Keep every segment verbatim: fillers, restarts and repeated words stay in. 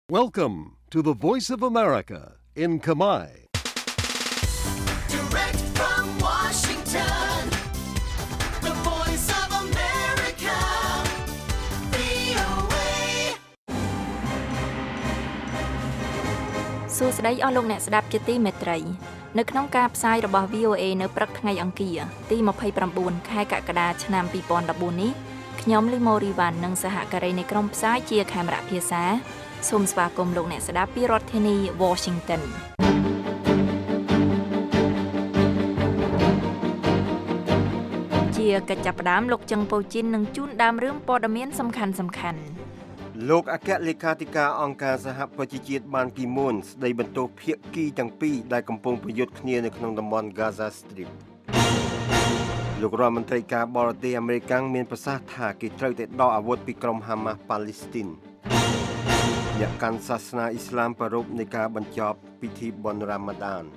Welcome to the Voice of America in Khmer. Direct from Washington, the Voice of America, វី អូ เอសួស្តីអស់លោកអ្នកស្ដាប់ជាទីមេត្រីនៅក្នុងការផ្សាយរបស់ វី អូ เอ នៅព្រឹកថ្ងៃអង្គារទីยี่สิบเก้าខែកក្កដាឆ្នាំยี่สิบสิบสี่នេះខ្ញុំលីម៉ូរីវ៉ាន់និងសហការីនៃក្រុមផ្សាយជាខេមរៈភាសាសូមស្វាគមន៍លោកអ្នកស្ដាប់ពីរដ្ឋធានី Washington ជាកិច្ចចាប់ផ្ដើមលោកចឹងប៉ូជីននឹងជូនដើមរឿងព័ត៌មានសំខាន់សំខាន់លោកអគ្គលេខាធិការអង្គការសហប្រជាជាតិបានគីមូនស្ដីបន្ទោសភាគីទាំងពីរដែលកំពុងប្រយុទ្ធគ្នានៅក្នុងតំបន់ Gaza Strip លោករដ្ឋមន្ត្រីការបរទេសអាមេរិកមានប្រសាសន៍ថាគេត្រូវតែដកអាវុធពីក្រុមហាម៉ាស់ប៉ាឡេស្ទីនអ្នកកាន់សាសនាអ៊ីស្លាមប្រារព្ធនៃការបញ្ចប់ពិធីបុណ្យរ៉ាម៉ាឌាន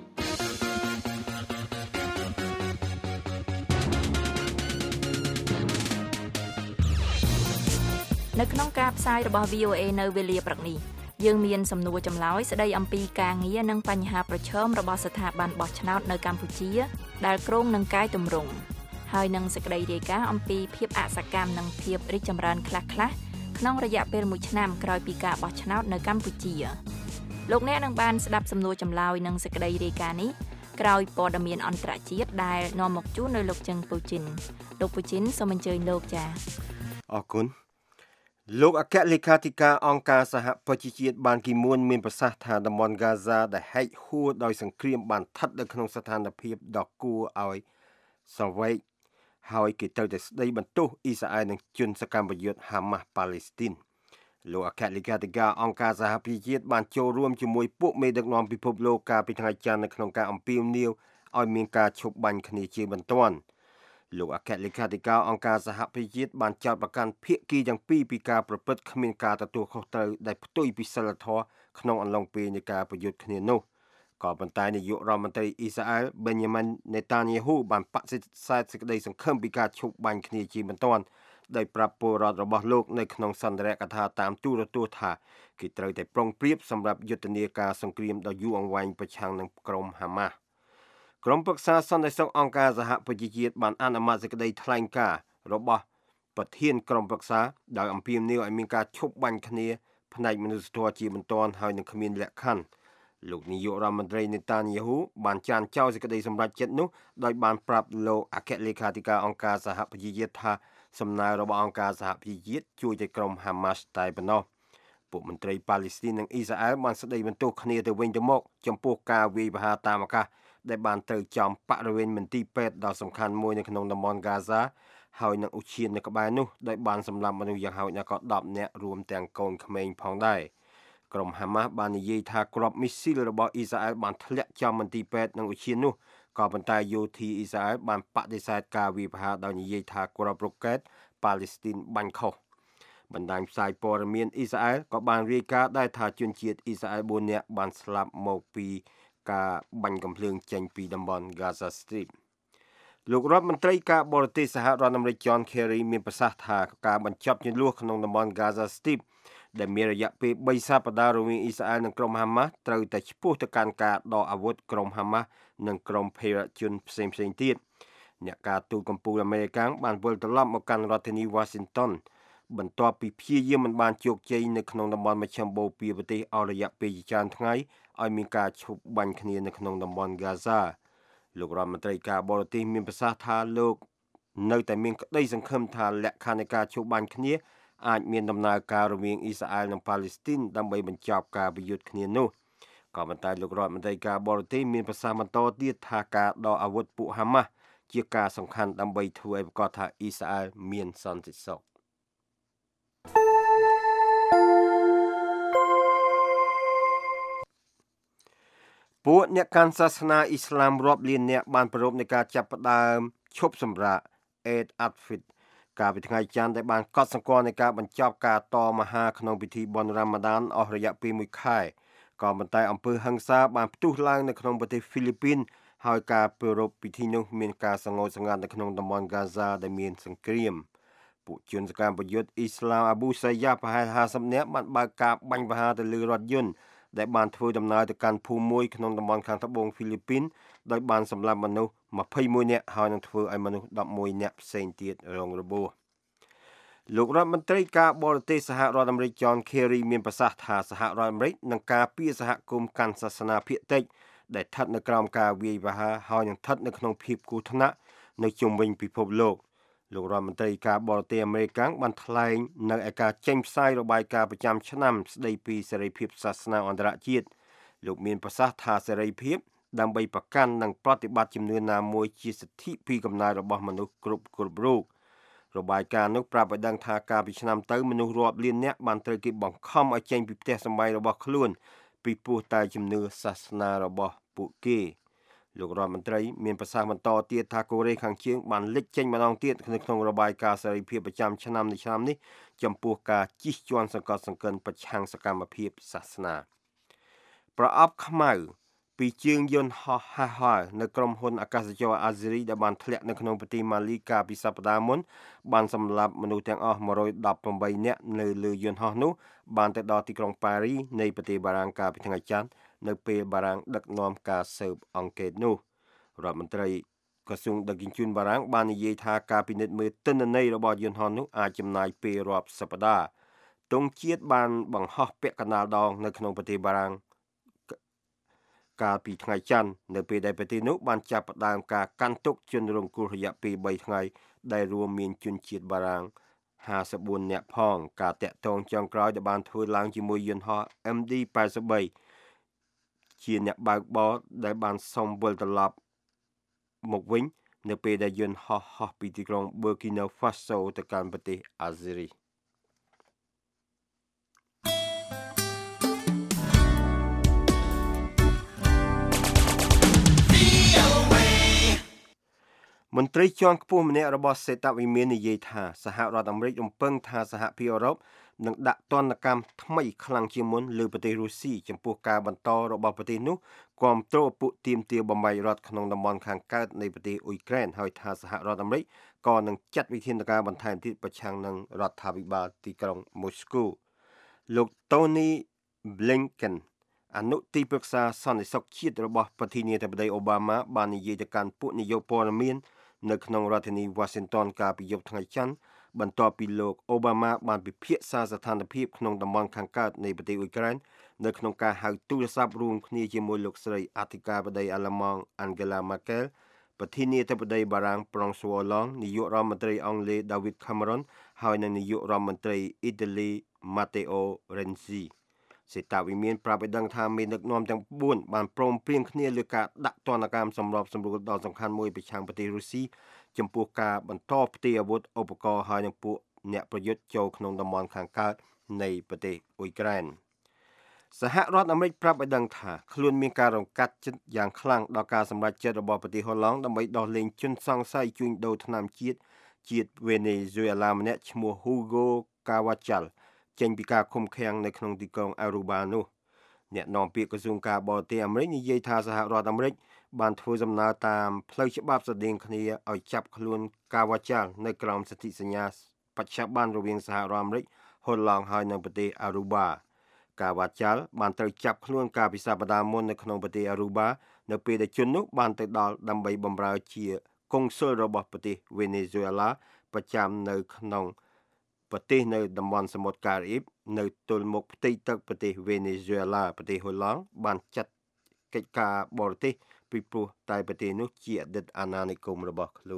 នៅក្នុងការផ្សាយរបស់ វី អូ เอ នៅវេលាព្រឹកនេះយើងមានសំណួរចម្លើយស្ដីអំពីការងារនិងបញ្ហាប្រឈមរបស់ស្ថាប័នបោះឆ្នោតនៅកម្ពុជាដែលគ្រោងនឹងកែតម្រង់ហើយនឹងសេចក្តីរាយការណ៍អំពីភាពអសកម្មនិងភាពរីកចម្រើនខ្លះៗក្នុងរយៈពេលមួយឆ្នាំក្រោយពីការបោះឆ្នោតនៅកម្ពុជាលោកអ្នកនឹងបានស្ដាប់សំណួរចម្លើយនិងសេចក្តីរាយការណ៍នេះក្រោយព័ត៌មានអន្តរជាតិដែលនាំមកជូនដោយលោកចឹងពូជីនលោកពូជីនសូមអញ្ជើញលោកចា៎អរគុណលោកអគ្គលេខាធិការអង្គការសហប្រជាជាតិបានគីមូនមានប្រសាសន៍ថាតំបន់ Gaza ដែលហែកហួរដោយសង្គ្រាមបានស្ថិតនៅក្នុងស្ថានភាពដ៏គួរឲ្យសង្វេគហើយគេត្រូវតែស្ដីបន្ទោសអ៊ីស្រាអែលនិងជនសកម្មប្រយុទ្ធហាម៉ាស់ប៉ាឡេស្ទីនលោកអគ្គលេខាធិការអង្គការសហប្រជាជាតិបានចូលរួមជាមួយពួកមេដឹកនាំពិភពលោកកាលពីថ្ងៃច័ន្ទនៅក្នុងការអំពាវនាវឲ្យមានការឈប់បាញ់គ្នាជាបន្ទាន់លោកអគ្គលេខាធិការអង្គការសហប្រជាជាតិបានចោទប្រកាន់ភាគីទាំងពីរពីការប្រព្រឹត្តគ្មានការទទួលខុសត្រូវដែលផ្ទុយពីសីលធម៌ក្នុងអំឡុងពេលនៃការប្រយុទ្ធគ្នានោះក៏ប៉ុន្តែនាយករដ្ឋមន្ត្រីអ៊ីស្រាអែល Benjamin Netanyahu បានបដិសេធសេចក្តីសង្ឃឹមពីការឈប់បាញ់គ្នាជាបន្ទាន់ដោយប្រាប់ពលរដ្ឋរបស់លោកនៅក្នុងសន្ទរកថាតាមទូរទស្សន៍ថាគេត្រូវតែប្រុងប្រៀបសម្រាប់យុទ្ធនាការសង្គ្រាមដ៏យូរអង្វែងប្រឆាំងនឹងក្រុមហាម៉ាស់ក្រុមប្រឹក្សាសន្តិសុខអង្គការសហប្រជាជាតិបានអនុម័តសេចក្តីថ្លែងការណ៍របស់ប្រធានក្រុមប្រឹក្សាដោយអំពាវនាវឲ្យមានការឈប់បាញ់គ្នាផ្នែកមនុស្សធម៌ជាបន្ទាន់ហើយនឹងគ្មានលក្ខខណ្ឌលោកនាយករដ្ឋមន្ត្រីនេតាញ៉ាហ៊ូបានចានចោលសេចក្តីសម្រេចចិត្តនោះដោយបានប្រាប់លោកអគ្គលេខាធិការអង្គការសហប្រជាជាតិថាសំណើរបស់អង្គការសហប្រជាជាតិជួយតែក្រុមហាម៉ាស់តែប៉ុណ្ណោះពួកមន្ត្រីប៉ាឡេស្ទីននិងអ៊ីស្រាអែលបានស្ដីបន្ទោសគ្នាទៅវិញទៅមកចំពោះការវាយប្រហារតាមអាកាសដែលបានត្រូវចំបរិវេណមន្ទីរពេទ្យដ៏សំខាន់មួយនៅក្នុងតំបន់ Gaza ហើយនឹងឧឈាននៅក្បែរនោះដោយបានសម្លាប់មនុស្សយ៉ាងហោចណាស់ក៏ដប់នាក់រួមទាំងកូនក្មេងផងដែរក្រុមហាម៉ាស់បាននិយាយថាគ្រាប់មីស៊ីលរបស់អ៊ីស្រាអែលបានធ្លាក់ចំមន្ទីរពេទ្យនិងឧឈាននោះក៏ប៉ុន្តែយោធាអ៊ីស្រាអែលបានបដិសេធការវាយប្រហារដោយនិយាយថាគ្រាប់រ៉ុកកែតប៉ាឡេស្ទីនបាញ់ខុសបណ្ដាញផ្សាយព័ត៌មានអ៊ីស្រាអែលក៏បានរាយការណ៍ដែរថាជនជាតិអ៊ីស្រាអែលបួននាក់បានស្លាប់មកពីការបាញ់កំភ្លើងចេញពីតំបន់ Gaza Strip លោករដ្ឋមន្ត្រីការបរទេសសហរដ្ឋអាមេរិក John Kerry មានប្រសាសន៍ថាការបញ្ចប់ជម្លោះក្នុងតំបន់ Gaza Strip ដែលមានរយៈពេលបីសប្តាហ៍រវាងអ៊ីស្រាអែលនិងក្រុមហាម៉ាស់ត្រូវតែឆ្ពោះទៅកាន់ការដកអាវុធក្រុមហាម៉ាស់និងក្រុមភេរវជនផ្សេងៗទៀតអ្នកការទូតកម្ពុជាអាមេរិកបានវិលត្រឡប់មកកាន់រដ្ឋធានី Washington បន្ទាប់ពីព្យាយាមមិនបានជោគជ័យនៅក្នុងតំបន់មជ្ឈមបូព៌ាប្រទេសអស់រយៈពេលជាច្រើនថ្ងៃឲ្យមានការឈប់បាញ់គ្នានៅក្នុងតំបន់ Gaza លោករដ្ឋមន្ត្រីការបរទេសមានប្រសាសន៍ថាលោកនៅតែមានក្តីសង្ឃឹមថាលក្ខខណ្ឌនៃការឈប់បាញ់គ្នាអាចមានដំណើរការរវាងអ៊ីស្រាអែលនិងប៉ាឡេស្ទីនដើម្បីបញ្ចប់ការប្រយុទ្ធគ្នានោះក៏ប៉ុន្តែលោករដ្ឋមន្ត្រីការបរទេសមានប្រសាសន៍បន្តទៀតថាការដកអាវុធពួកហាម៉ាស់ជាការសំខាន់ដើម្បីធ្វើឲ្យប្រកាសថាអ៊ីស្រាអែលមានសន្តិសុខពួកអ្នកកាន់សាសនាអ៊ីស្លាមរាប់លានអ្នកបានប្រារព្ធនៃការចាប់ផ្ដើមឈប់សម្រាក Eid al-Fitr កាលពីថ្ងៃច័ន្ទដែលបានកត់សម្គាល់នៃការបញ្ចប់ការតមហាក្នុងពិធីបុណ្យរ៉ាម៉ាឌានអស់រយៈពេលមួយខែក៏ប៉ុន្តែអំពើហិង្សាបានផ្ទុះឡើងនៅក្នុងប្រទេសហ្វីលីពីនហើយការប្រារព្ធពិធីនោះមានការសង្កត់សង្កាត់នៅក្នុងតំបន់ Gaza ដែលមានសង្គ្រាមពួកជនសកម្មប្រយុទ្ធអ៊ីស្លាមអាប៊ូសាយ៉ាប្រហែលห้าสิบនាក់បានបើកការបាញ់ប្រហារទៅលើរថយន្តដែលបានធ្វើដំណើរទៅកាន់ភូមិមួយក្នុងតំបន់ខាងត្បូងហ្វីលីពីនដោយបានសម្លាប់មនុស្សยี่สิบเอ็ดនាក់ហើយនឹងធ្វើឲ្យមនុស្សสิบเอ็ดនាក់ផ្សេងទៀតរងរបួសលោករដ្ឋមន្ត្រីការបរទេសសហរដ្ឋអាមេរិក John Kerry មានប្រសាសន៍ថាសហរដ្ឋអាមេរិកនឹងការពារសហគមន៍កាន់សាសនាភាគតិចដែលស្ថិតនៅក្រោមការវាយប្រហារហើយនឹងស្ថិតនៅក្នុងភាពគ្រោះថ្នាក់នៅជុំវិញពិភពលោកលោករដ្ឋមន្ត្រីការបរទេសអាមេរិកបានថ្លែងនៅឯការចេញផ្សាយរបាយការណ៍ប្រចាំឆ្នាំស្ដីពីសេរីភាពសាសនាអន្តរជាតិលោកមានប្រសាសន៍ថាសេរីភាពដើម្បីប្រកាន់និងប្រតិបត្តិជំនឿណាមួយជាសិទ្ធិពីកំណើតរបស់មនុស្សគ្រប់គ្រប់រូបរបាយការណ៍នោះប្រាប់ឲ្យដឹងថាកាលពីឆ្នាំទៅមនុស្សរាប់លាននាក់បានត្រូវគេបង្ខំឲ្យចេញពីផ្ទះសម្បែងរបស់ខ្លួនពីព្រោះតែជំនឿសាសនារបស់ពួកគេលោករដ្ឋមន្ត្រីមានប្រសាសន៍បន្តទៀតថាកូរ៉េខាងជើងបានលេចចេញម្ដងទៀតនៅក្នុងរបាយការណ៍សេរីភាពប្រចាំឆ្នាំនៃឆ្នាំនេះចំពោះការជិះជាន់សង្កត់សង្កិនប្រឆាំងសកម្មភាពសាសនាប្រអប់ខ្មៅពីជើងយន្តហោះហែហែនៅក្រុមហ៊ុនអាកាសចរអាស៊េរីដែលបានធ្លាក់នៅក្នុងប្រទេសម៉ាលីកាលពីសប្តាហ៍មុនបានសម្លាប់មនុស្សទាំងអស់one hundred eighteenនាក់នៅលើយន្តហោះនោះបានទៅដល់ទីក្រុងប៉ារីនៃប្រទេសបារាំងកាលពីថ្ងៃច័ន្ទនៅពេលបារាំងដឹកនាំការស៊ើបអង្កេតនោះរដ្ឋមន្ត្រីក្រសួងដឹកជញ្ជូនបារាំងបាននិយាយថាការពិនិត្យមើលទិន្នន័យរបស់យន្តហោះនោះអាចចំណាយពេលរាប់សប្តាហ៍ទង់ជាតិបានបង្ហោះពាក់កណ្ដាលដងនៅក្នុងប្រទេសបារាំងកាលពីថ្ងៃច័ន្ទនៅពេលដែលប្រទេសនោះបានចាប់ផ្ដើមការកាន់ទុកជនរងគ្រោះរយៈពេលthreeថ្ងៃដែលរួមមានជនជាតិបារាំងfifty-fourនាក់ផងការតាក់ទងចុងក្រោយដែលបានធ្វើឡើងជាមួយយន្តហោះ M D eighty-three ជាអ្នកបើកបរដែលបានសុំវិលត្រឡប់មកវិញនៅពេលដែលយន្តហោះហោះពីទីក្រុង Burkina Faso ទៅកាន់ប្រទេសអាហ្សេរីមន្ត្រីជាន់ខ្ពស់ម្នាក់របស់សេតវិមាននិយាយថាសហរដ្ឋអាមេរិករំពឹងថាសហភាពអឺរ៉ុបនឹងដាក់ទណ្ឌកម្មថ្មីខ្លាំងជាងមុនលើប្រទេសរុស្ស៊ីចំពោះការបន្តរបស់ប្រទេសនោះគាំទ្រពួកទាមទារបំបីរដ្ឋក្នុងតំបន់ខាងកើតនៃប្រទេសអ៊ុយក្រែនហើយថាសហរដ្ឋអាមេរិកក៏នឹងចាត់វិធានការបន្ថែមទៀតប្រឆាំងនឹងរដ្ឋាភិបាលទីក្រុងម៉ូស្គូលោក Tony Blinken អនុទីប្រឹក្សាសន្តិសុខជាតិរបស់ប្រធានាធិបតីអូបាម៉ាបាននិយាយទៅកាន់ពួកនាយកព័ត៌មាននៅក្នុងរដ្ឋធានី Washington កាលពីយប់ថ្ងៃច័ន្ទបន្ទាប់ពីលោកអូបាម៉ាបានពិភាក្សាស្ថានភាពក្នុងតំបន់ខាងកើតនៃប្រទេសអ៊ុយក្រែននៅក្នុងការហៅទូរស័ព្ទរួមគ្នាជាមួយលោកស្រីអធិការបតីអាល្លឺម៉ង់ Angela Merkel ប្រធានាធិបតីបារាំង François Hollande នាយករដ្ឋមន្ត្រីអង់គ្លេស David Cameron ហើយនិងនាយករដ្ឋមន្ត្រីអ៊ីតាលី Matteo Renziសេតវិមានប្រាប់ឲ្យដឹងថាមានដឹកនាំទាំងfourបានព្រមព្រៀងគ្នាលើការដាក់ទណ្ឌកម្មសម្របសម្រួលដ៏សំខាន់មួយប្រឆាំងប្រទេសរុស្ស៊ីចំពោះការបន្តផ្ទេរអាវុធឧបករណ៍ហើយនឹងពួកអ្នកប្រយុទ្ធចូលក្នុងតំបន់ខាងកើតនៃប្រទេសអ៊ុយក្រែនសហរដ្ឋអាមេរិកប្រាប់ឲ្យដឹងថាខ្លួនមានការរំកាត់ចិត្តយ៉ាងខ្លាំងដល់ការសម្រេចចិត្តរបស់ប្រទេសហូឡង់ដើម្បីដោះលែងជនសង្ស័យជួញដូរថ្នាំជាតិជាតិវេណេស៊ុយអេឡាម្នាក់ឈ្មោះ Hugo Cavachalចេញពីការឃុំឃាំងនៅក្នុងទីក្រុងអារូបានោះអ្នកនាំពាក្យក្រសួងការបរទេសអាមេរិកនិយាយថាសហរដ្ឋអាមេរិកបានធ្វើដំណើរតាមផ្លូវច្បាប់ស្តីងគ្នាឲ្យចាប់ខ្លួនកាវ៉ាចាល់នៅក្រោមសន្ធិសញ្ញាបច្ចុប្បន្នរវាងសហរដ្ឋអាមេរិកហូឡង់ហើយនិងប្រទេសអារូបាកាវ៉ាចាល់បានត្រូវចាប់ខ្លួនកាលពីសប្តាហ៍មុននៅក្នុងប្រទេសអារូបានៅពេលដែលជននោះបានទៅដល់ដើម្បីបម្រើជាកុងស៊ុលរបស់ប្រទេសវេណេស៊ុយអេឡាប្រចាំនៅក្នុងប្រទេសនៅតំបន់សមុទ្រការ៉ាអ៊ីបនៅទល់មុខផ្ទៃទឹកប្រទេសវេណេស៊ុយអេឡាប្រទេសហូឡង់បានចាត់កិច្ចការបរទេសពីព្រោះតែប្រទេសនោះជាអតីតអាណានិគមរបស់ខ្លួន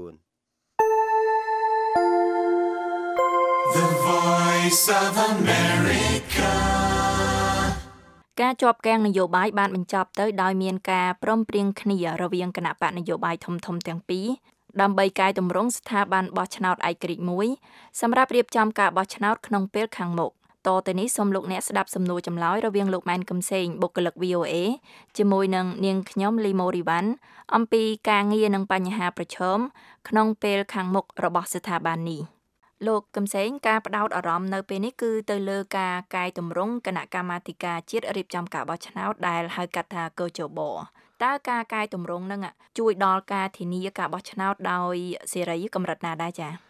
The Voice of America ការជាប់គាំងនយោបាយបានបញ្ចប់ទៅដោយមានការព្រមព្រៀងគ្នារវាងគណៈបកនយោបាយធំៗទាំងពីរដើម្បីកែតម្រង់ស្ថាប័នបោះឆ្នោតឯករាជ្យមួយសម្រាប់រៀបចំការបោះឆ្នោតក្នុងពេលខាងមុខតទៅនេះសូមលោកអ្នកស្ដាប់សំណួរចម្លើយរវាងលោកម៉ែនកឹមសេងបុគ្គលិក V O A ជាមួយនឹងនាងខ្ញុំលីម៉ូរីវ៉ាន់អំពីការងារនិងបញ្ហាប្រឈមក្នុងពេលខាងមុខរបស់ស្ថាប័ននេះលោកកឹមសេងការផ្ដោតអារម្មណ៍នៅពេលនេះគឺទៅលើការកែតម្រង់គណៈកម្មាធិការជាតិរៀបចំការបោះឆ្នោតដែលហៅកាត់ថាកោជបតើការកែតម្រង់នឹងជួយដល់ការធានាការបោះឆ្នោតដោយសេរីកម្រិតណាដែរចា៎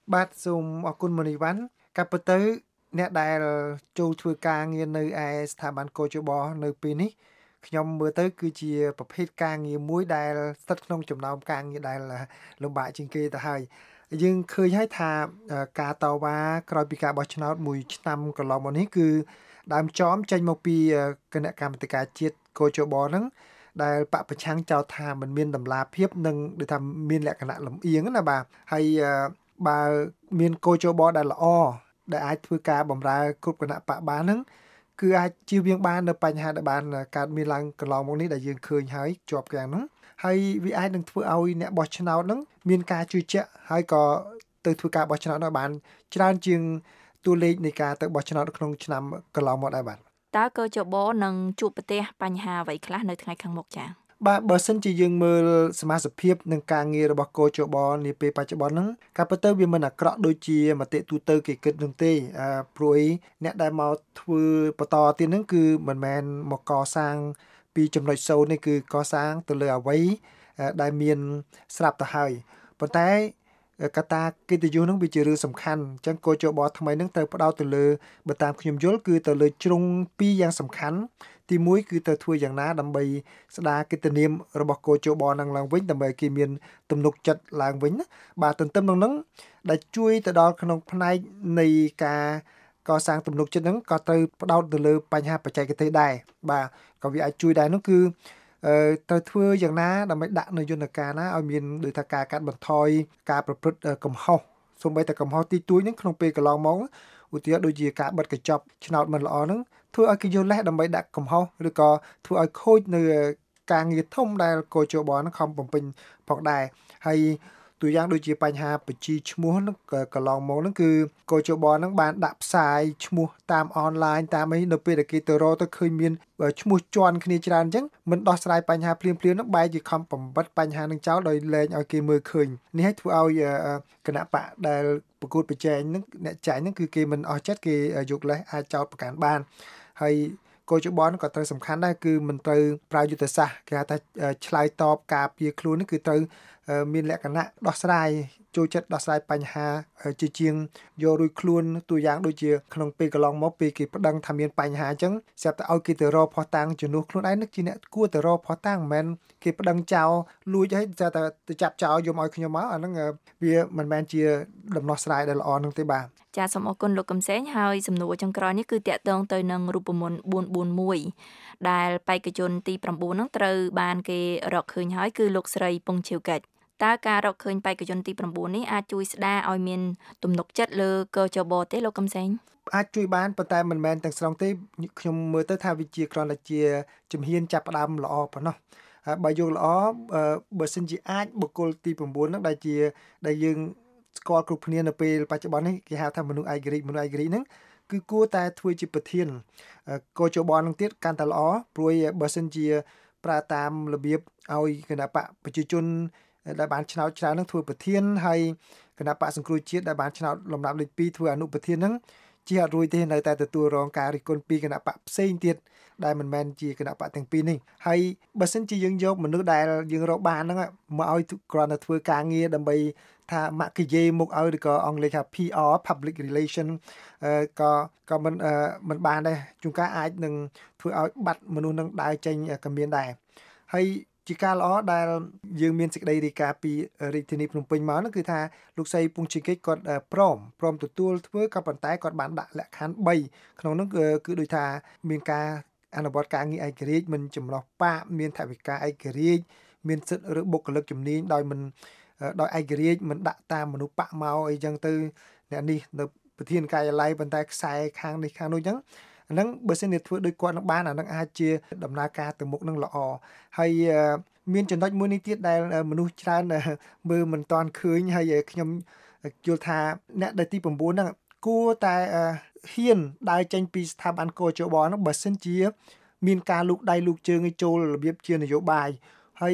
បាទសូមអរគុណមនីវ៉ាន់កាប់ទៅអ្នកដែលចូលធ្វើការងារនៅឯស្ថាប័នកោជបនៅពេលនេះខ្ញុំមើលទៅគឺជាប្រភេទការងារមួយដែលស្ថិតក្នុងចំណោមការងារដែលលំបាកជាងគេទៅហើយយើងឃើញហើយថាការតវ៉ាក្រោយពីការបោះឆ្នោតមួយឆ្នាំកន្លងមកនេះគឺដើមចោមចេញមកពីគណៈកម្មាធិការជាតិកោជបហ្នឹងដែលបពប្រឆាំងចោទថាมันមានតម្លាភាពនិងដូចថាមានលក្ខណៈលំអៀងណាបាទហើយបើមានកោជបដែលល្អដែលអាចធ្វើការបម្រើគ្រប់គណៈបកបានហ្នឹងគឺអាចជៀសវាងបាននៅបញ្ហាដែលបានកើតមានឡើងកន្លងមកនេះដែលយើងឃើញហើយជាប់កាំងហ្នឹងហើយវាអាចនឹងធ្វើឲ្យអ្នកបោះឆ្នោតហ្នឹងមានការជឿជាក់ហើយក៏ទៅធ្វើការបោះឆ្នោតនោះបានច្រើនជាងតួលេខនៃការទៅបោះឆ្នោតក្នុងឆ្នាំកន្លងមកដែរបាទតើកោជបនឹងជួបប្រទះបញ្ហាអ្វីខ្លះនៅថ្ងៃខាងមុខចា៎បាទបើសិនជាយើងមើលសមាជិកភាពនឹងការងាររបស់កោជបនាពេលបច្ចុប្បន្នហ្នឹងការពិតទៅវាមិនអាក្រក់ដូចជាមតិទូទៅគេគិតនឹងទេអឺព្រោះអ្នកដែលមកធ្វើបន្តទៀតហ្នឹងគឺមិនមែនមកកសាងពីចំណុចសូន្យនេះគឺកសាងទៅលើអ្វីដែលមានស្រាប់ទៅហើយប៉ុន្តែកត្តាកិត្តិយសនឹងវាជារឿងសំខាន់អញ្ចឹងកោជបថ្មីនឹងត្រូវផ្ដោតទៅលើបើតាមខ្ញុំយល់គឺទៅលើជ្រុងពីរយ៉ាងសំខាន់ទីមួយគឺទៅធ្វើយ៉ាងណាដើម្បីស្ដារកិត្តិនាមរបស់កោជបនឹងឡើងវិញដើម្បីគេមានទំនុកចិត្តឡើងវិញណាបាទទន្ទឹមនឹងហ្នឹងដែលជួយទៅដល់ក្នុងផ្នែកនៃការកសាងទំនុកចិត្តហ្នឹងក៏ត្រូវផ្ដោតទៅលើបញ្ហាបច្ចេកទេសដែរបាទក៏វាអាចជួយដែរនោះគឺអឺត្រូវធ្វើយ៉ាងណាដើម្បីដាក់នៅយន្តការណាឲ្យមានដូចថាការកាត់បន្ថយការប្រព្រឹត្តកំហុសសូម្បីតែកំហុសទីទួយហ្នឹងក្នុងពេលកន្លងមកឧទាហរណ៍ដូចជាការបិទកញ្ចប់ឆ្នោតមិនល្អហ្នឹងធ្វើឲ្យគេយល់លេសដើម្បីដាក់កំហុសឬក៏ធ្វើឲ្យខូចនៅការងារធំដែលកោជបហ្នឹងខំបំពេញផងដែរហើយទូយ៉ាងដូចជាបញ្ហាបញ្ជីឈ្មោះហ្នឹងកន្លងមកហ្នឹងគឺកោជបហ្នឹងបានដាក់ផ្សាយឈ្មោះតាមអនឡាញតាមអីនៅពេលដែលគេទៅរកទៅឃើញមានឈ្មោះជន់គ្នាច្រើនអញ្ចឹងមិនដោះស្រាយបញ្ហាភ្លាមៗហ្នឹងបែរជាខំបំបត្តិបញ្ហានឹងចោលដោយលែងឲ្យគេមើលឃើញនេះឲ្យធ្វើឲ្យគណៈបកដែលប្រកួតប្រជែងហ្នឹងអ្នកចាញ់ហ្នឹងគឺគេមិនអស់ចិត្តគេយកលេសអាចចោទប្រកាន់បានហើយកោជបក៏ត្រូវសំខាន់ដែរគឺមិនត្រូវប្រើយុទ្ធសាស្ត្រគេហៅថាឆ្លើយតបការពារខ្លួននេះគឺត្រូវមានលក្ខណៈដោះស្រាយចូលចិត្តដោះស្រាយបញ្ហាជាជាងយករួចខ្លួនទូយ៉ាងដូចជាក្នុងពេលកន្លងមកពេលគេប្តឹងថាមានបញ្ហាអញ្ចឹងស្រាប់តែឲ្យគេទៅរកផោះតាំងជំនួសខ្លួនឯងនឹងជាអ្នកគួរទៅរកផោះតាំងមិនមែនគេប្តឹងចោលលួចឲ្យតែទៅចាប់ចោលយកមកឲ្យខ្ញុំមកអាហ្នឹងវាមិនមែនជាដំណោះស្រាយដែលល្អនឹងទេបាទចាសូមអរគុណលោកកំសែងហើយសំណួរចុងក្រោយនេះគឺតាក់ទងទៅនឹងរូបមន្តបួនបួនមួយដែលបេក្ខជនទី9ហ្នឹងត្រូវបានគេរកឃើញហើយគឺលោកស្រីពងឈៀវកិច្ចតើការរកឃើញបេក្ខជនទី9នេះអាចជួយស្ដារឲ្យមានទំនុកចិត្តលើកោជបទេលោកកំសែងអាចជួយបានប៉ុន្តែមិនមែនទាំងស្រុងទេខ្ញុំមើលទៅថាវាជាគ្រាន់តែជាជំហានចាប់ផ្ដើមល្អប៉ុណ្ណោះហើយបើយកល្អបើសិនជាអាចបុគ្គលទី9ហ្នឹងដែលជាដែលយើងស្គាល់គ្រប់គ្នានៅពេលបច្ចុប្បន្ននេះគេហៅថាមនុស្សឯករាជ្យមនុស្សឯករាជ្យហ្នឹងគឺគួរតែធ្វើជាប្រធានកោជបនឹងទៀតកាន់តែល្អព្រោះបើសិនជាប្រើតាមរបៀបឲ្យគណៈបកប្រជាជនដែលបានឆ្នោតច្រើននឹងធ្វើប្រធានហើយគណៈបកសង្គ្រោះជាតិដែលបានឆ្នោតលំដាប់លេខ2ធ្វើអនុប្រធានហ្នឹងជាអត់រួចទេនៅតែទទួលរងការរិះគន់ពីគណៈបកផ្សេងទៀតដែលមិនមែនជាគណៈបកទាំងពីរនេះហើយបើសិនជាយើងយកមនុស្សដែលយើងរកបានហ្នឹងមកឲ្យគ្រាន់តែធ្វើការងារដើម្បីថាម៉ាក់គីយេមកឲ្យឬក៏អង់គ្លេសថា P R Public Relation ក៏ក៏មិនមិនបានដែរជួនកាលអាចនឹងធ្វើឲ្យបាត់មនុស្សនឹងដើរចេញក៏មានដែរហើយជាការល្អដែលយើងមានសេចក្តីរាយការណ៍ពីរាជធានីភ្នំពេញមកនោះគឺថាលោកស្រីពងឈៀវកិច្ចគាត់ព្រមព្រមទទួលធ្វើក៏ប៉ុន្តែគាត់បានដាក់លក្ខខណ្ឌ3ក្នុងនោះគឺដូចថាមានការអនុវត្តការងារឯករាជ្យមិនចម្លោះបាកមានថវិកាឯករាជ្យមានសិទ្ធិឬបុគ្គលិកជំនាញដោយមិនដោយឯករាជ្យមិនដាក់តាមមនុស្សបាក់មកអីចឹងទៅអ្នកនេះនៅប្រធានការិយាល័យប៉ុន្តែខ្សែខាងនេះខាងនោះចឹងអាហ្នឹងបើសិនជាធ្វើដូចគាត់នឹងបានអាហ្នឹងអាចជាដំណើរការទៅមុខនឹងល្អហើយមានចំណុចមួយនេះទៀតដែលមនុស្សច្រើនមើលមិនតាន់ឃើញហើយខ្ញុំយល់ថាអ្នកដែលទី9ហ្នឹងគួរតែហ៊ានដើរចេញពីស្ថាប័នកោជបហ្នឹងបើសិនជាមានការលូកដៃលូកជើងឲ្យចូលរបៀបជានយោបាយហើយ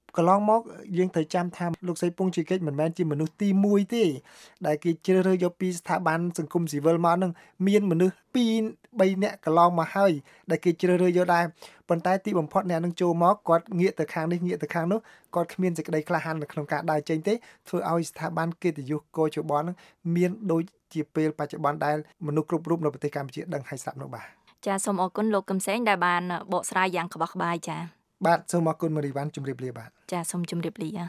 កន្លងមកយើងត្រូវចាំថាលោកស្រីពងជីកិច្ចមិនមែនជាមនុស្សទីមួយទេដែលគេជ្រើសរើសយកពីស្ថាប័នសង្គមស៊ីវិលមកនឹងមានមនុស្សពីរ បីនាក់កន្លងមកហើយដែលគេជ្រើសរើសយកដែរប៉ុន្តែទីបំផុតអ្នកនឹងចូលមកគាត់ងាកទៅខាងនេះងាកទៅខាងនោះគាត់គ្មានសេចក្តីក្លាហាននៅក្នុងការដើរចេញទេធ្វើឲ្យស្ថាប័នកិត្តិយសកោជបនឹងមានដូចជាពេលបច្ចុប្បន្នដែលមនុស្សគ្រប់រូបនៅប្រទេសកម្ពុជាដឹងហើយស្រាប់នោះបាទចាសូមអរគុណលោកកឹមសេងដែលបានបកស្រាយយ៉ាងក្បោះក្បាយចាបាទសូមអរគុណមេរីវ៉ាន់ជម្រាបលាបាទចាសូមជម្រាបលា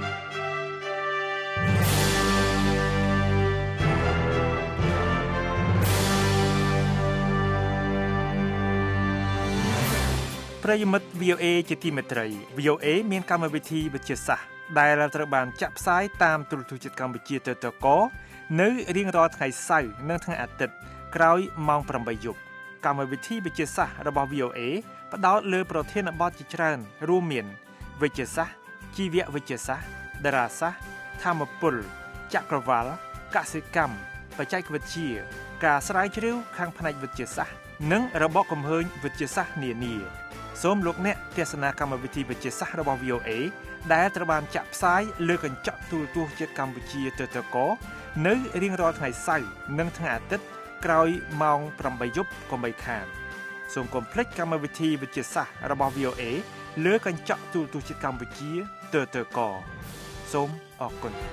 ប្រិយមិត្ត វី អូ เอ ជាទីមេត្រី វី អូ เอ មានកម្មវិធីវិទ្យាសាស្ត្រដែលត្រូវបានចាក់ផ្សាយតាមទូរទស្សន៍ជាតិកម្ពុជាទៅទៅកនៅរៀងរាល់ថ្ងៃសៅរ៍និងថ្ងៃអាទិត្យក្រោយម៉ោង ប្រាំបី យប់កម្មវិធីវិទ្យាសាស្ត្ររបស់ វី អូ เอ ផ្ដោតលើប្រធានបទជាច្រើនរួមមានវិទ្យាសាស្ត្រជីវវិទ្យាសាស្ត្រតារាសាស្ត្រធម្មពលចក្រវាឡកសិកម្មបច្ចេកវិទ្យាការស្រាវជ្រាវខាងផ្នែកវិទ្យាសាស្ត្រនិងរបបគំហើញវិទ្យាសាស្ត្រនានាសូមលោកអ្នកទស្សនាកម្មវិធីវិទ្យាសាស្ត្ររបស់ វី អូ เอ ដែលត្រូវបានចាក់ផ្សាយលើកញ្ចក់ទូរទស្សន៍ជាតិកម្ពុជាទៅទៅកនៅរៀងរាល់ថ្ងៃសៅរ៍និងថ្ងៃអាទិត្យក្រោយម៉ោង ប្រាំបី យប់កុំបីខានសូមកុំភ្លេចកម្មវិធីវិទ្យាសាស្ត្ររបស់ វី អូ เอ លើកញ្ចក់ទូរទស្សន៍ជាតិកម្ពុជាទៅទៅកសូមអរគុណ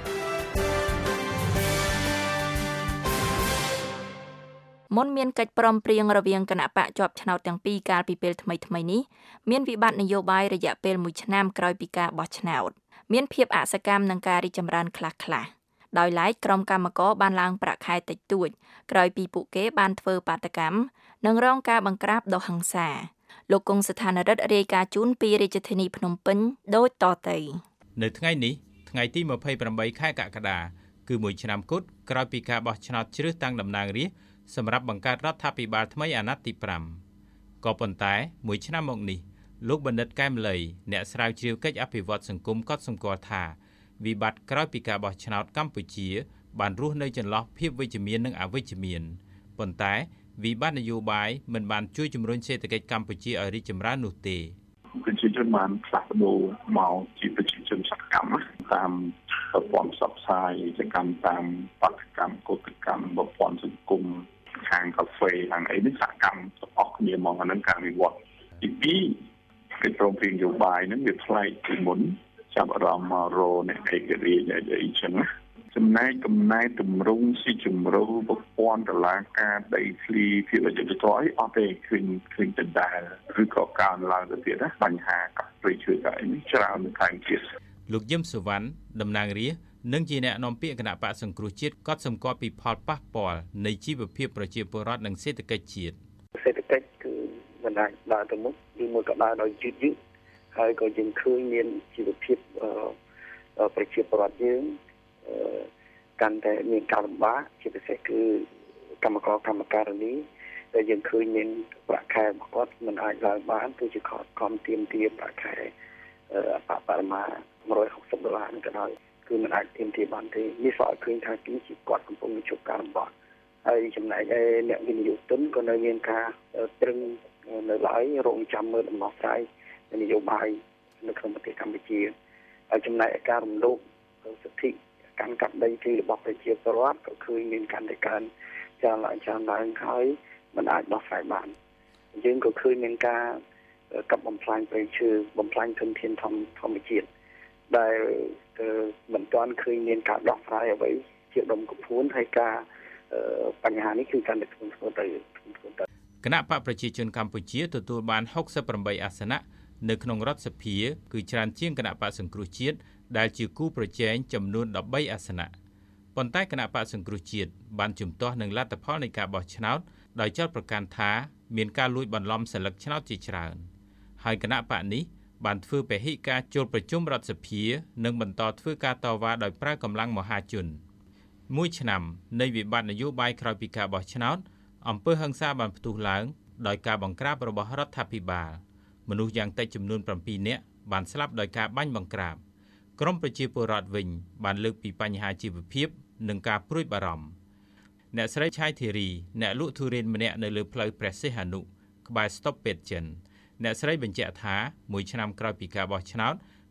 មុនមានកិច្ចព្រមព្រៀងរវាងគណៈបកជាប់ឆ្នោតទាំងពីរកាលពីពេលថ្មីៗនេះមានវិបត្តិនយោបាយរយៈពេលមួយឆ្នាំក្រោយពីការបោះឆ្នោតមានភាពអសកម្មនិងការរីកចម្រើនខ្លះៗដោយឡែកក្រុមកម្មការបានឡើងប្រាក់ខែតិចតួចក្រោយពីពួកគេបានធ្វើបាតកម្មនិងរងការបង្ក្រាបដោយហិង្សាលោកគង់ស្ថានរិទ្ធរាយការណ៍ជូនពីរាជធានីភ្នំពេញដូចតទៅនៅថ្ងៃនេះថ្ងៃទីម្ភៃប្រាំបីខែកក្កដាគឺមួយឆ្នាំគត់ក្រោយពីការបោះឆ្នោតជ្រើសតាំងតំណាងរាស្ត្រសម្រាប់បង្កើតរដ្ឋាភិបាលថ្មីអាណត្តិទីប្រាំក៏ប៉ុន្តែមួយឆ្នាំមកនេះលោកបណ្ឌិតកែមលីអ្នកស្រាវជ្រាវកិច្ចអភិវឌ្ឍសង្គមកត់សម្គាល់ថាវិបត្តិក្រោយពីការបោះឆ្នោតកម្ពុជាបានរស់នៅចន្លោះភាពវិជ្ជមាននិងអវិជ្ជមានប៉ុន្តែវិបត្តិនយោបាយមិនបានជួយជំរុញសេដ្ឋកិច្ចកម្ពុជាឲ្យរីកចម្រើននោះទេប្រជាជនបានផ្លាស់ប្ដូរមកជាប្រជាជនសកម្មតាមប្រព័ន្ធផ្សព្វផ្សាយសកម្មតាមបដកម្មកោតកម្មប្រព័ន្ធសង្គមខាងកាហ្វេខាងអីនេះសកម្មទាំងអស់គ្នាមកអានឹងការវិវត្តទីពីរកិច្ចព្រមព្រៀងនយោបាយហ្នឹងវាប្លែកពីមុនចាប់អារម្មណ៍មករអ្នកឯករាជ្យអីចឹងណាចំណែកកំណែតម្រង់ស៊ីជម្រៅប្រព័ន្ធតុលាការដីធ្លីភាពអយុត្តិធម៌អីអត់ទេឃើញឃើញដដែលឬក៏កើនឡើងទៅទៀតណាបញ្ហាកាប់ព្រៃឈើតែនេះច្រើនថែមទៀតលោកយឹមសុវណ្ណតំណាងរាស្ត្រនិងជាអ្នកនាំពាក្យគណៈបកសង្គ្រោះជាតិក៏សម្គាល់ពីផលប៉ះពាល់នៃជីវភាពប្រជាពលរដ្ឋនិងសេដ្ឋកិច្ចជាតិសេដ្ឋកិច្ចគឺមិនអាចដើរទៅមុខទីមួយក៏ដើរដោយយឺតយឺតហើយក៏យើងឃើញមានជីវភាពប្រជាពលរដ្ឋយើងកាន់តែមានការលំបាកជាពិសេសគឺកម្មករកម្មការិនីដែលយើងឃើញមានប្រាក់ខែរបស់គាត់មិនអាចឡើងបានគឺជាខកខំទាមទារប្រាក់ខែអបបរមាមួយរយហុកសិបដុល្លារហ្នឹងក៏ដោយគឺមិនអាចទាមទារបានទេនេះស្អកឃើញថាគឺជាគាត់កំពុងជួបការលំបាកហើយចំណែកឯអ្នកវិនិយោគទុនក៏នៅមានការត្រឹងនៅឡើយរងចាំមើលដំណោះស្រាយនយោបាយនៅក្នុងប្រទេសកម្ពុជាហើយចំណែកឯការរំលោភសិទ្ធិកាន់កាប់ដីធ្លីរបស់ប្រជាពលរដ្ឋក៏ឃើញមានកាន់តែកើនច្រើនឡើងច្រើនឡើងហើយមិនអាចដោះស្រាយបានយើងក៏ឃើញមានការកាប់បំផ្លាញព្រៃឈើបំផ្លាញធនធានធម្មធម្មជាតិដែលមិនទាន់ឃើញមានការដោះស្រាយអ្វីជាដុំកំភួនហើយការបញ្ហានេះគឺកាន់តែធ្ងន់ធ្ងរទៅធ្ងន់ទៅគណៈបកប្រជាជនកម្ពុជាទទួលបានហុកសិបប្រាំបីអាសនៈនៅក្នុងរដ្ឋសភាគឺច្រើនជាងគណៈបកសង្គ្រោះជាតិដែលជាគូប្រជែងចំនួនដប់បីអាសនៈប៉ុន្តែគណៈបកសង្គ្រោះជាតិបានជំទាស់នឹងលទ្ធផលនៃការបោះឆ្នោតដោយចោទប្រកាន់ថាមានការលួចបន្លំសិលឹកឆ្នោតជាច្រើនហើយគណៈបកនេះបានធ្វើពហិការចូលប្រជុំរដ្ឋសភានិងបន្តធ្វើការតវ៉ាដោយប្រើកម្លាំងមហាជនមួយឆ្នាំនៃវិបត្តិនយោបាយក្រោយពីការបោះឆ្នោតអំពើហិង្សាបានផ្ទុះឡើងដោយការបង្ក្រាបរបស់រដ្ឋាភិបាលមនុស្សយ៉ាងតិចចំនួនប្រាំពីរនាក់បានស្លាប់ដោយការបាញ់បង្ក្រាបក្រមប្រជាពលរដ្ឋវិញបានលើកពីបញ្ហាជីវភាពនិងការព្រួយបារម្ភអ្នកស្រីឆៃធីរីអ្នកលក់ទុរេនម្នាក់នៅលើផ្លូវព្រះសីហនុក្បែរស្តុបពេទ្យចិនអ្នកស្រីបញ្ជាក់ថាមួយឆ្នាំក្រោយពីការបោះឆ្នោត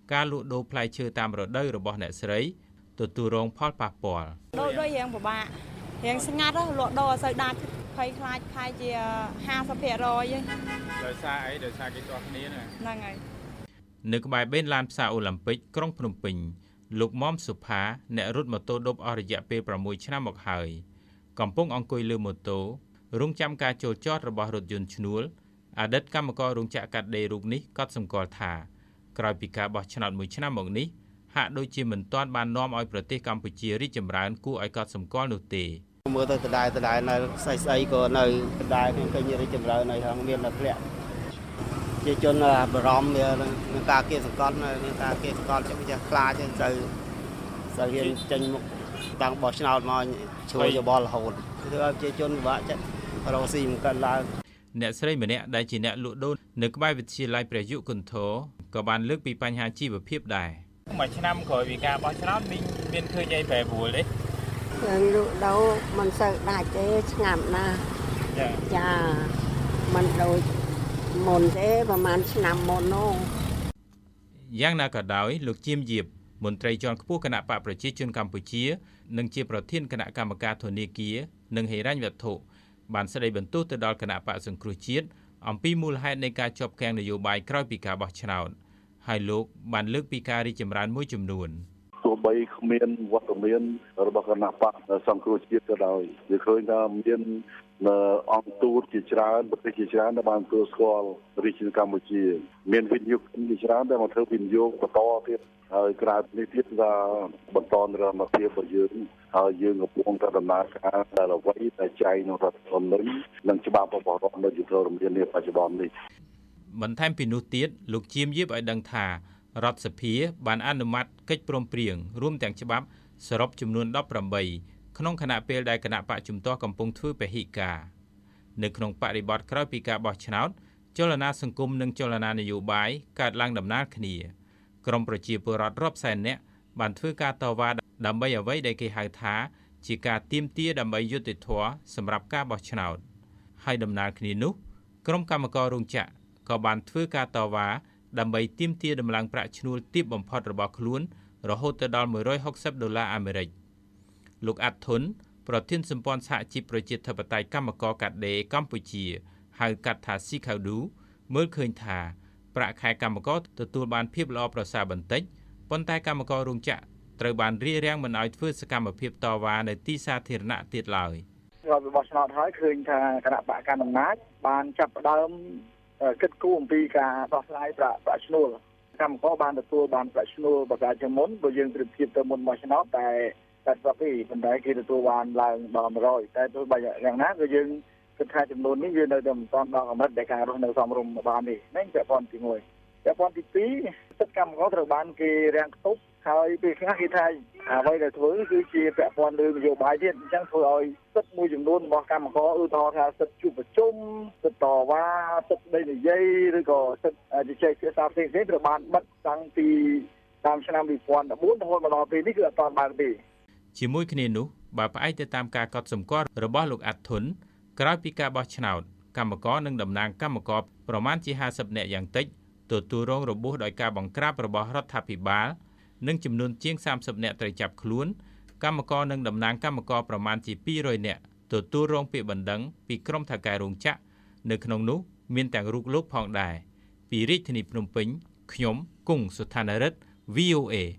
ការលក់ដូរផ្លែឈើតាមរដូវរបស់អ្នកស្រីទទួលរងផលប៉ះពាល់ដូចដូចរៀងពិបាករៀងស្ងាត់លក់ដូរអត់សូវដាច់ភ័យខ្លាចខែជា ห้าสิบเปอร์เซ็นต์ ឯងដោយសារអីដោយសារគេទាស់គ្នាហ្នឹងហើយនៅក្បែរបេនឡានផ្សារអូឡ িম্প ិកក្រុងភ្នំពេញលោកមុំសុផាអ្នករត់ម៉ូតូឌុបអស់រយៈពេលប្រាំមួយឆ្នាំមកហើយកំពុងអង្គុយលើម៉ូតូរងចាំការចូលចតរបស់រថយន្តឈ្នួលអតីតកម្មកររោងចក្រកាត់ដេររូបនេះក៏សម្គាល់ថាក្រោយពីការបោះឆ្នោតមួយឆ្នាំមកនេះហាក់ដូចជាមិនទាន់បាននាំឲ្យប្រទេសកម្ពុជារីកចម្រើនគួរឲ្យកត់សម្គាល់នោះទេមើលទៅដដែលដដែលនៅស្អីស្អីក៏នៅដដែលនឹងឃើញរីកចម្រើននៅខាងមានតែធ្លាក់ជាជនបារម្ភនឹងការគៀសសង្កត់នឹងការគៀសសង្កត់ចេះខ្លាចទៅទៅហ៊ានចេញមុខតាំងបោះឆ្នោតមកជួយយោបល់រហូតធ្វើឲ្យប្រជាជនពិបាកចិត្តរកស៊ីមិនកើតឡើងអ្នកស្រីម្នាក់ដែលជាអ្នកលក់ដូរនៅក្បែរវិទ្យាល័យព្រះយុគន្ធរក៏បានលើកពីបញ្ហាជីវភាពដែរមួយឆ្នាំក្រោយពីការបោះឆ្នោតមានមានឃើញអីប្រែប្រួលទេយើងលក់ដូរមិនសូវដាច់ទេស្ងាត់ណាស់ចាចាមិនដូចមុនទេប្រហែលឆ្នាំមុននោះយ៉ាងណាក៏ដោយលោកជាមយាបមន្ត្រីជាន់ខ្ពស់គណៈបកប្រជាជនកម្ពុជានិងជាប្រធានគណៈកម្មការធនាគារនិងហិរញ្ញវត្ថុបានស្ដីបន្ទោសទៅដល់គណៈបកសង្គ្រោះជាតិអំពីមូលហេតុនៃការជាប់គាំងនយោបាយក្រោយពីការបោះឆ្នោតហើយលោកបានលើកពីការរីកចម្រើនមួយចំនួនទោះបីគ្មានវត្តមានរបស់គណៈបកសង្គ្រោះជាតិក៏ដោយវាឃើញថាមានអង្គទូតជាច្រើនប្រទេសជាច្រើនដែលបានទទួលស្គាល់រាជាកម្ពុជាមានវិនិយោគជាច្រើនដែលមកធ្វើវិនិយោគបន្តទៀតហើយក្រៅនេះទៀតថាបន្តនិរន្តរភាពរបស់យើងហើយយើងកំពុងតែដំណើរការដែលអ្វីដែលចែងនៅរដ្ឋធម្មនុញ្ញនិងច្បាប់របស់រដ្ឋនៅយុទ្ធរមៀននេះបច្ចុប្បន្ននេះបន្ថែមពីនោះទៀតលោកជាមយាបឲ្យដឹងថារដ្ឋសភាបានអនុម័តកិច្ចព្រមព្រៀងរួមទាំងច្បាប់សរុបចំនួនដប់ប្រាំបីក្នុងខណៈពេលដែលគណៈបកជំទាស់កំពុងធ្វើពហិការនៅក្នុងបរិបទក្រោយពីការបោះឆ្នោតចលនាសង្គមនិងចលនានយោបាយកើតឡើងដំណើរគ្នាក្រមប្រជាពលរដ្ឋរាប់សែននាក់បានធ្វើការតវ៉ាដើម្បីអ្វីដែលគេហៅថាជាការទាមទារដើម្បីយុត្តិធម៌សម្រាប់ការបោះឆ្នោតហើយដំណើរគ្នានោះក្រុមកម្មកររោងចក្រក៏បានធ្វើការតវ៉ាដើម្បីទាមទារដំឡើងប្រាក់ឈ្នួលទាបបំផុតរបស់ខ្លួនរហូតទៅដល់មួយរយហុកសិបដុល្លារអាមេរិកលោកអាត់ធុនប្រធានសម្ព័ន្ធសហជីពប្រជាធិបតេយ្យកម្មករកាត់ដេរកម្ពុជាហៅកាត់ថាស៊ីខាវឌូមើលឃើញថាប្រាក់ខែកម្មករទទួលបានភាពល្អប្រសើរបន្តិចប៉ុន្តែកម្មកររោងចក្រត្រូវបានរារាំងមិនឲ្យធ្វើសកម្មភាពតវ៉ានៅទីសាធារណៈទៀតឡើយរដ្ឋបោះឆ្នោតហើយឃើញថាគណៈបកកណ្ដាលអំណាចបានចាប់ផ្ដើមគិតគូរអំពីការដោះស្រាយប្រាក់ប្រាក់ឈ្នួលកម្មករបានទទួលបានប្រាក់ឈ្នួលបកាជាមុនបើយើងប្រៀបធៀបទៅមុនបោះឆ្នោតតែតែស្រាប់ទេប៉ុន្តែគេទទួលបានឡើងដល់មួយរយតែទោះបីយ៉ាងណាក៏យើងគិតថាចំនួននេះវានៅតែមិនទាន់ដល់កម្រិតដែលការរស់នៅសមរម្យបាននេះនេះពាក់ព័ន្ធទីមួយពាក់ព័ន្ធទីពីរសិទ្ធិកម្មករត្រូវបានគេរាំងខ្ទប់ហើយពេលខ្លះគេថាអ្វីដែលធ្វើគឺជាពាក់ព័ន្ធលើនយោបាយទៀតអញ្ចឹងធ្វើឲ្យសិទ្ធិមួយចំនួនរបស់កម្មករឧទាហរណ៍ថាសិទ្ធិជួបប្រជុំសិទ្ធិតវ៉ាសិទ្ធិដីនិយាយឬក៏សិទ្ធិជជែកភាសាផ្សេងៗត្រូវបានបិទតាំងពីតាមឆ្នាំពីរពាន់ដប់បួនរហូតមកដល់ពេលនេះគឺអត់ទាន់បើកទេជាមួយគ្នានោះបើផ្អែកទៅតាមការកត់សម្គាល់របស់លោកអាត់ធុនក្រោយពីការបោះឆ្នោតកម្មករនិងតំណាងកម្មករប្រមាណជាห้าสิบនាក់យ៉ាងតិចទទួលរងរបួសដោយការបង្ក្រាបរបស់រដ្ឋាភិបាលនិងចំនួនជាងសាមសិបនាក់ត្រូវចាប់ខ្លួនកម្មករនិងតំណាងកម្មករប្រមាណជាពីររយនាក់ទទួលរងពាក្យបណ្ដឹងពីក្រុមថៅកែរោងចក្រនៅក្នុងនោះមានទាំងរូបលោកផងដែរពីរាជធានីភ្នំពេញខ្ញុំគង់សុថានរិទ្ធ វី អូ เอ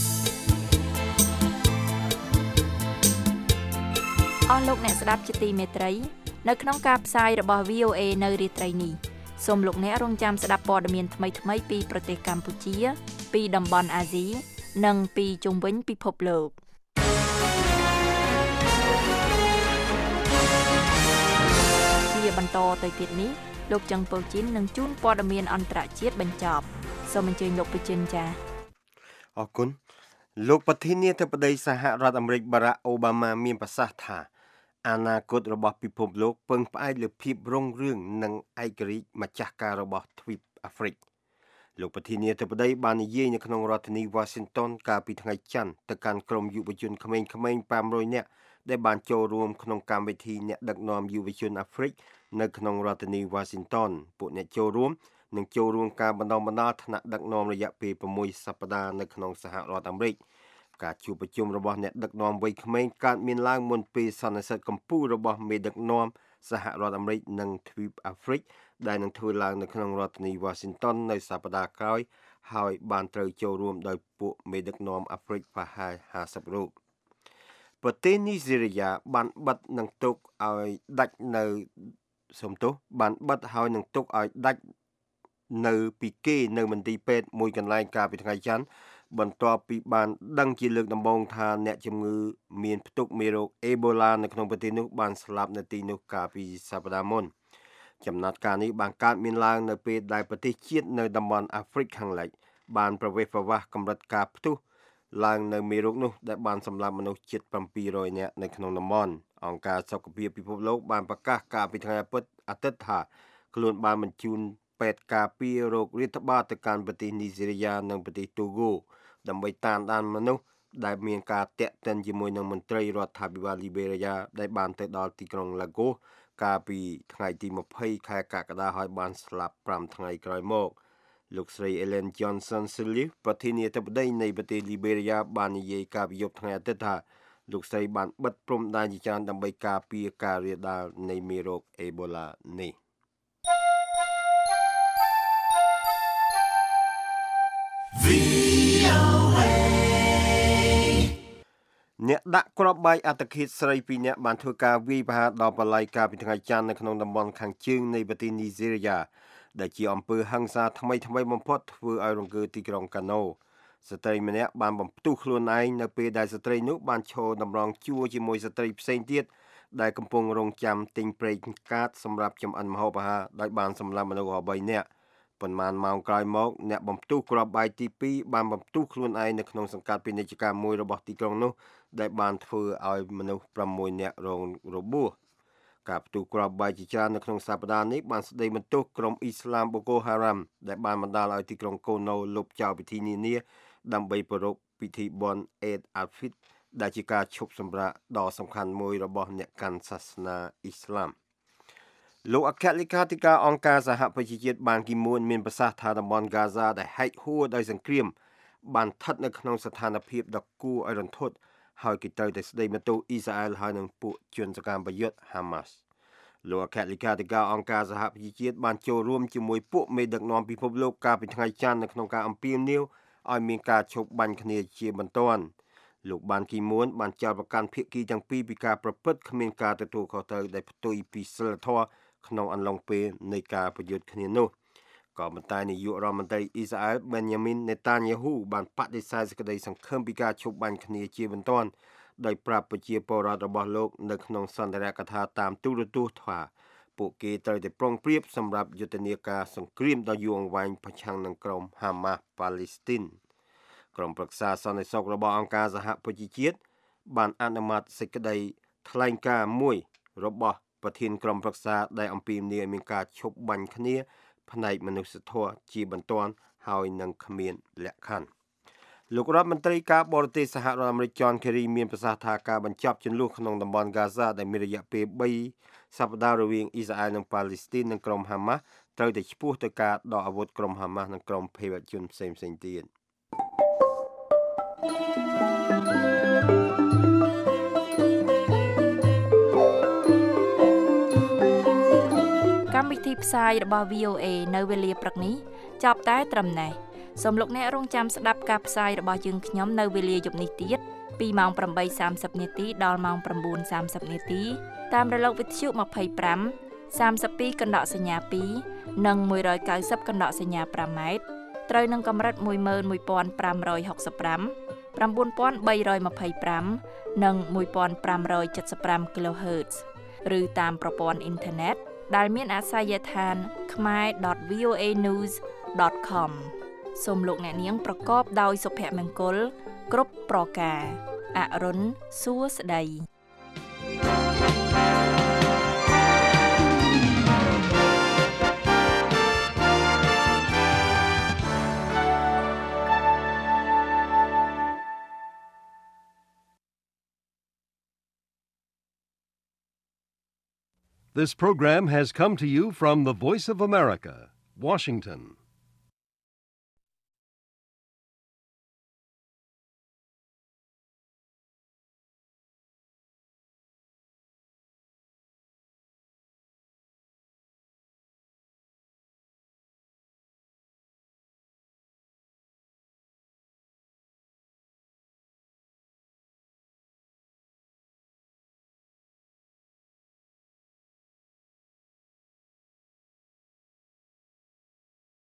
អស់លោកអ្នកស្ដាប់ជាទីមេត្រីនៅក្នុងការផ្សាយរបស់ វី អូ เอ នៅរាត្រីនេះសូមលោកអ្នករងចាំស្ដាប់ព័ត៌មានថ្មីៗពីប្រទេសកម្ពុជាពីតំបន់អាស៊ីនិងពីជុំវិញពិភពលោកជាបន្តទៅទៀតនេះលោកចង្ពៅជីននឹងជូនព័ត៌មានអន្តរជាតិបញ្ចប់សូមអញ្ជើញលោកប្រជិនចា៎អរគុណលោកប្រធានាធិបតីសហរដ្ឋអាមេរិកបារ៉ាក់អូបាម៉ាមានប្រសាសន៍ថាអនាគតរបស់ពិភពលោកពឹងផ្អែកលើភាពរុងរឿងនិងឯករាជ្យម្ចាស់ការរបស់ទ្វីបអាហ្វ្រិកលោកប្រធានាធិបតីបាននិយាយនៅក្នុងរដ្ឋធានី Washington កាលពីថ្ងៃច័ន្ទទៅកាន់ក្រុមយុវជនក្មេងៗfive hundredនាក់ដែលបានចូលរួមក្នុងកម្មវិធីអ្នកដឹកនាំយុវជនអាហ្វ្រិកនៅក្នុងរដ្ឋធានី Washington ពួកអ្នកចូលរួមនឹងចូលរួមការបណ្ដុះបណ្ដាលថ្នាក់ដឹកនាំរយៈពេល6សប្តាហ៍នៅក្នុងសហរដ្ឋអាមេរិកការជួបប្រជុំរបស់អ្នកដឹកនាំវ័យក្មេងកើតមានឡើងមុនពេលសន្និសីទកម្ពុជារបស់មេដឹកនាំសហរដ្ឋអាមេរិកនិងទ្វីបអាហ្វ្រិកដែលនឹងធ្វើឡើងនៅក្នុងរដ្ឋធានី Washington នៅសប្តាហ៍ក្រោយហើយបានត្រូវចូលរួមដោយពួកមេដឹកនាំអាហ្វ្រិកប្រហែលห้าสิบរូបប្រទេសនីហ្សេរីយ៉ាបានបិទនឹងទុកឲ្យដាច់នៅសំទោសបានបិទហើយនឹងទុកឲ្យដាច់នៅពីគេនៅមន្ទីរពេទ្យមួយកន្លែងកាលពីថ្ងៃច័ន្ទបន្ទាប់ពីបានដឹងជាលើកដំបូងថាអ្នកជំងឺមានផ្ទុកមេរោគអេបូឡានៅក្នុងប្រទេសនោះបានស្លាប់នៅទីនោះកាលពីសប្តាហ៍មុនចំណាត់ការនេះបានកើតមានឡើងនៅពេលដែលប្រទេសជាតិនៅតំបន់អាហ្វ្រិកខាងលិចបានប្រវេសប្រវាសកម្រិតការផ្ទុះឡើងនៅមេរោគនោះដែលបានសម្លាប់មនុស្សជិតseven hundredនាក់នៅក្នុងតំបន់អង្គការសុខភាពពិភពលោកបានប្រកាសកាលពីថ្ងៃអាទិត្យថាខ្លួនបានបញ្ជូនពេទ្យការពាររោគរាតត្បាតទៅកាន់ប្រទេសនីហ្សេរីយ៉ានិងប្រទេសទូហ្គោដើម្បីតាមដានមនុស្សដែលមានការតាក់ទិនជាមួយនឹងមន្ត្រីរដ្ឋាភិបាលលីបេរីយ៉ាដែលបានទៅដល់ទីក្រុងឡាហ្គូសកាលពីថ្ងៃទីtwentyខែកក្កដាហើយបានស្លាប់fiveថ្ងៃក្រោយមកលោកស្រី Ellen Johnson Sirleaf ប្រធានាធិបតីនៃប្រទេសលីបេរីយ៉ាបាននិយាយកាលពីយប់ថ្ងៃអាទិត្យថាលោកស្រីបានបិទព្រំដែនជាច្រើនដើម្បីការពារការរាលដាលនៃមេរោគអេបូឡានេះអ្នកដាក់គ្រាប់បែកអត្តឃាតស្រីពីរនាក់បានធ្វើការវាយប្រហារដល់បល័យកាលពីថ្ងៃច័ន្ទនៅក្នុងតំបន់ខាងជើងនៃប្រទេសនីហ្សេរីយ៉ាដែលជាអំពើហិង្សាថ្មីថ្មីបំផុតធ្វើឲ្យរង្គើទីក្រុងកាណូស្ត្រីម្នាក់បានបំផ្ទុះខ្លួនឯងនៅពេលដែលស្ត្រីនោះបានឈរតម្រង់ជួរជាមួយស្ត្រីផ្សេងទៀតដែលកំពុងរង់ចាំទិញប្រេងកាតសម្រាប់ចម្អិនម្ហូបអាហារដោយបានសម្លាប់មនុស្សthreeនាក់ប៉ុន្មានម៉ោងក្រោយមកអ្នកបំផ្ទុះគ្រាប់បែកទីtwoបានបំផ្ទុះខ្លួនឯងនៅក្នុងសង្កាត់ពាណិជ្ជកម្មមួយរបស់ទីក្រុងនោះដែលបានធ្វើឲ្យមនុស្សsixនាក់រងរបួសការផ្ទុះគ្រាប់បែកជាច្រើននៅក្នុងសប្តាហ៍នេះបានស្ដីបន្ទោសក្រុមអ៊ីស្លាមបូកូហារ៉ាំដែលបានបណ្ដាលឲ្យទីក្រុងកូណូលុបចោលពិធីនានាដើម្បីប្រារព្ធពិធីបុណ្យអេដអាល់ហ្វីតដែលជាការឈប់សម្រាកដ៏សំខាន់មួយរបស់អ្នកកាន់សាសនាអ៊ីស្លាមលោកអគ្គលេខាធិការអង្គការសហប្រជាជាតិបានគីមួនមានប្រសាសន៍ថាតំបន់ហ្គាហ្សាដែលហែកហួរដោយសង្គ្រាមបានស្ថិតនៅក្នុងស្ថានភាពដ៏គួរឲ្យរន្ធត់ហើយគេត្រូវតែស្ដីបន្ទោសអ៊ីស្រាអែលហើយនឹងពួកជនសកម្មប្រយុទ្ធហាម៉ាស់លោកអគ្គលេខាធិការអង្គការសហប្រជាជាតិបានចូលរួមជាមួយពួកមេដឹកនាំពិភពលោកកាលពីថ្ងៃច័ន្ទនៅក្នុងការអំពាវនាវឲ្យមានការឈប់បាញ់គ្នាជាបន្ទាន់លោកបានគីមួនបានចោទប្រកាន់ភាគីទាំងពីរពីការប្រព្រឹត្តគ្មានការទទួលខុសត្រូវដែលផ្ទុយពីសីលធម៌ក្នុងអំឡុងពេលនៃការប្រយុទ្ធគ្នានោះក៏ប៉ុន្តែនាយករដ្ឋមន្ត្រីអ៊ីស្រាអែល Benjamin Netanyahu បានបដិសេធសេចក្តីសង្ឃឹមពីការឈប់បាញ់គ្នាជាបន្ទាន់ដោយប្រាប់ប្រជាពលរដ្ឋរបស់លោកនៅក្នុងសន្ទរកថាតាមទូរទស្សន៍ថាពួកគេត្រូវតែប្រុងប្រៀបសម្រាប់យុទ្ធនាការសង្គ្រាមដ៏យូរអង្វែងប្រឆាំងនឹងក្រុមហាម៉ាស់ប៉ាឡេស្ទីនក្រុមប្រឹក្សាសន្តិសុខរបស់អង្គការសហប្រជាជាតិបានអនុម័តសេចក្តីថ្លែងការណ៍មួយរបស់ប្រធានក្រុមប្រឹក្សាដែលអំពាវនាវឲ្យមានការឈប់បាញ់គ្នាផ្នែកមនុស្សធម៌ជាបន្ទាន់ហើយនឹងគ្មានលក្ខខណ្ឌលោករដ្ឋមន្ត្រីការបរទេសសហរដ្ឋអាមេរិក John Kerry មានប្រសាសន៍ថាការបញ្ចប់ជម្លោះក្នុងតំបន់ហ្គាហ្សាដែលមានរយៈពេលthreeសប្តាហ៍រវាងអ៊ីស្រាអែលនិងប៉ាឡេស្ទីននិងក្រុមហាម៉ាស់ត្រូវតែឆ្ពោះទៅការដកអាវុធក្រុមហាម៉ាស់និងក្រុមភេរវជនផ្សេងៗទៀតកម្មវិធីផ្សាយរបស់ វី អូ អេ នៅវេលាព្រឹកនេះចប់តែត្រឹមនេះសូមលោកអ្នករងចាំស្ដាប់ការផ្សាយរបស់យើងខ្ញុំនៅវេលាយប់នេះទៀតពីម៉ោងeight thirtyនាទីដល់ម៉ោងnine thirtyនាទីតាមរលកវិទ្យុtwenty-five thirty-twoកណ្ដកសញ្ញាtwoនិងone ninetyកណ្ដកសញ្ញាfiveម៉ែត្រត្រូវនឹងកម្រិតone one five six five nine three two fiveនិងfifteen seventy-five គីឡូហឺតซ์ឬតាមប្រព័ន្ធអ៊ីនធឺណិតដែលមានអាសយដ្ឋាន khmer dot v o a news dot com សូមលោកអ្នកនាងប្រកបដោយសុភមង្គលគ្រប់ប្រការអរុនសួស្តី This program has come to you from the Voice of America, Washington